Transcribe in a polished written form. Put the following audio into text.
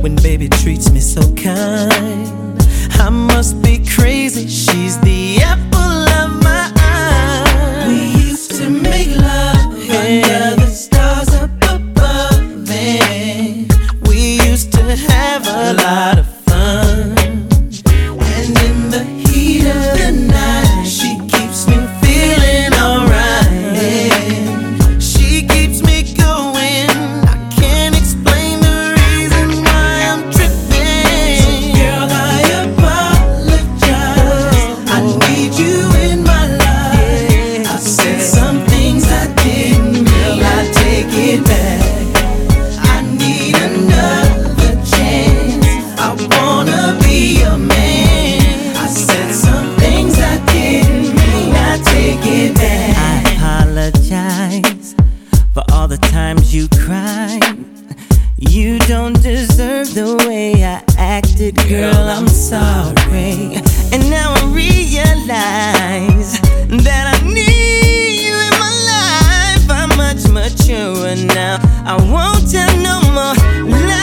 when baby treats me so kind. I must be crazy, she's the apple of my eye. We used to make love under the stars up above, and we used to have a lot of fun. And in the heat of the night, she keeps me feeling alright. She keeps me going. I can't explain the reason why I'm tripping. So girl, I apologize. I need you in my life. I said some things I didn't mean. I take it back. I need another chance. I wanna be a man. I said some things I didn't mean. I take it back. I apologize for all the times you cried. You don't deserve the way I acted, girl, I'm sorry. And now I realize that I need you in my life. I'm much maturer now. I won't tell no more lies.